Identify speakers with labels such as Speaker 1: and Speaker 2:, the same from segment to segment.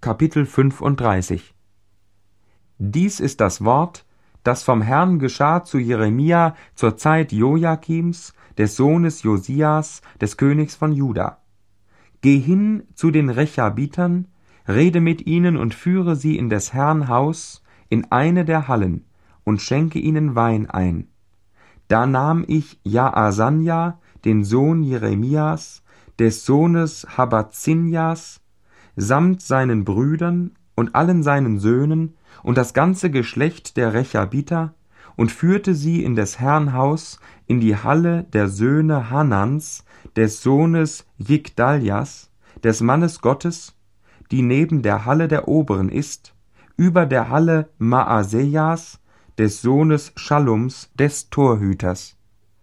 Speaker 1: Kapitel 35. Dies ist das Wort, das vom Herrn geschah zu Jeremia zur Zeit Jojakims, des Sohnes Josias, des Königs von Juda. Geh hin zu den Rechabitern, rede mit ihnen und führe sie in des Herrn Haus, in eine der Hallen, und schenke ihnen Wein ein. Da nahm ich Jaasanja, den Sohn Jeremias, des Sohnes Habazinjas, samt seinen Brüdern und allen seinen Söhnen und das ganze Geschlecht der Rechabiter und führte sie in des Herrn Haus in die Halle der Söhne Hanans, des Sohnes Jigdaljas, des Mannes Gottes, die neben der Halle der Oberen ist, über der Halle Maasejas, des Sohnes Schallums, des Torhüters.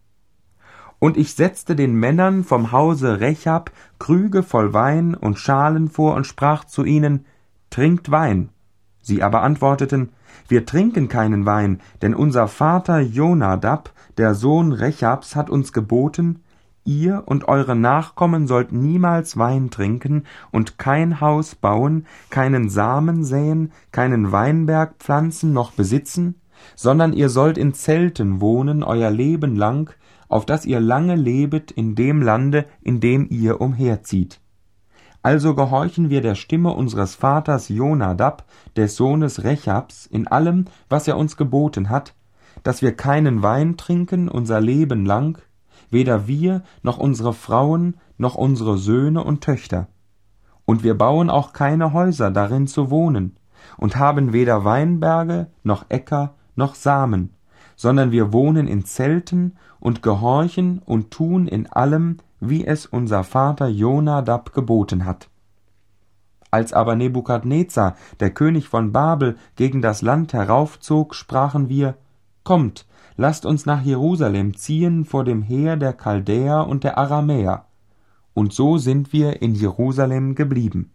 Speaker 1: Und ich setzte den Männern vom Hause Rechab Krüge voll Wein und Schalen vor und sprach zu ihnen, Trinkt Wein. Sie aber antworteten, Wir trinken keinen Wein, denn unser Vater Jonadab, der Sohn Rechabs, hat uns geboten, ihr und eure Nachkommen sollt niemals Wein trinken und kein Haus bauen, keinen Samen säen, keinen Weinberg pflanzen noch besitzen, sondern ihr sollt in Zelten wohnen euer Leben lang, auf dass ihr lange lebet in dem Lande, in dem ihr umherzieht. Also gehorchen wir der Stimme unseres Vaters Jonadab, des Sohnes Rechabs, in allem, was er uns geboten hat, dass wir keinen Wein trinken unser Leben lang, weder wir noch unsere Frauen noch unsere Söhne und Töchter. Und wir bauen auch keine Häuser darin zu wohnen, und haben weder Weinberge noch Äcker noch Samen, sondern wir wohnen in Zelten und gehorchen und tun in allem, wie es unser Vater Jonadab geboten hat. Als aber Nebukadnezar, der König von Babel, gegen das Land heraufzog, sprachen wir, Kommt, lasst uns nach Jerusalem ziehen vor dem Heer der Chaldäer und der Aramäer. Und so sind wir in Jerusalem geblieben.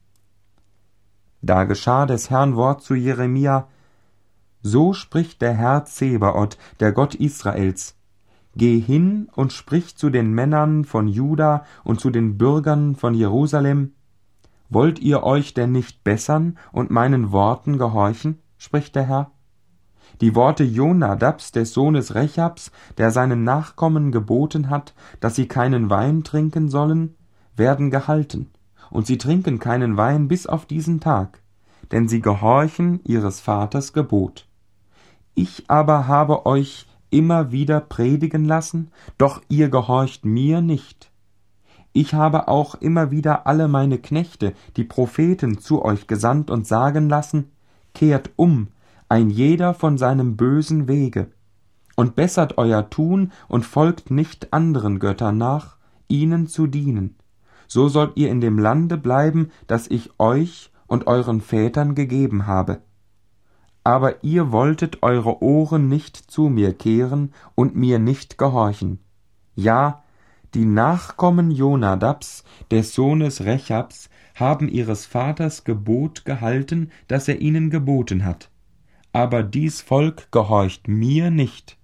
Speaker 1: Da geschah des Herrn Wort zu Jeremia, So spricht der Herr Zebaoth, der Gott Israels, Geh hin und sprich zu den Männern von Juda und zu den Bürgern von Jerusalem, Wollt ihr euch denn nicht bessern und meinen Worten gehorchen, spricht der Herr? Die Worte Jonadabs, des Sohnes Rechabs, der seinen Nachkommen geboten hat, dass sie keinen Wein trinken sollen, werden gehalten, und sie trinken keinen Wein bis auf diesen Tag, denn sie gehorchen ihres Vaters Gebot. Ich aber habe euch immer wieder predigen lassen, doch ihr gehorcht mir nicht. Ich habe auch immer wieder alle meine Knechte, die Propheten, zu euch gesandt und sagen lassen, Kehrt um, ein jeder von seinem bösen Wege, und bessert euer Tun und folgt nicht anderen Göttern nach, ihnen zu dienen. So sollt ihr in dem Lande bleiben, das ich euch und euren Vätern gegeben habe. Aber ihr wolltet eure Ohren nicht zu mir kehren und mir nicht gehorchen. Ja, die Nachkommen Jonadabs, des Sohnes Rechabs, haben ihres Vaters Gebot gehalten, das er ihnen geboten hat. Aber dies Volk gehorcht mir nicht.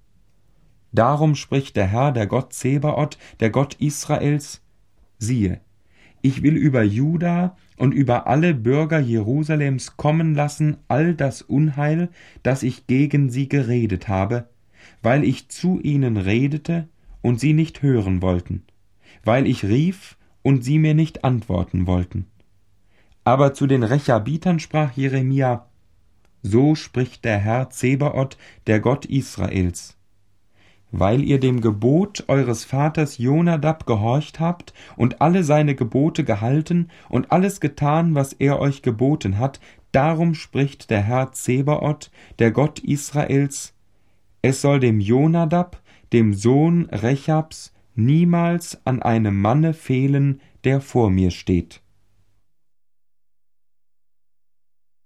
Speaker 1: Darum spricht der Herr, der Gott Zebaoth, der Gott Israels, siehe, ich will über Juda und über alle Bürger Jerusalems kommen lassen all das Unheil, das ich gegen sie geredet habe, weil ich zu ihnen redete und sie nicht hören wollten, weil ich rief und sie mir nicht antworten wollten. Aber zu den Rechabitern sprach Jeremia, So spricht der Herr Zebaoth, der Gott Israels. Weil ihr dem Gebot eures Vaters Jonadab gehorcht habt und alle seine Gebote gehalten und alles getan, was er euch geboten hat, darum spricht der Herr Zebaoth, der Gott Israels, es soll dem Jonadab, dem Sohn Rechabs, niemals an einem Manne fehlen, der vor mir steht.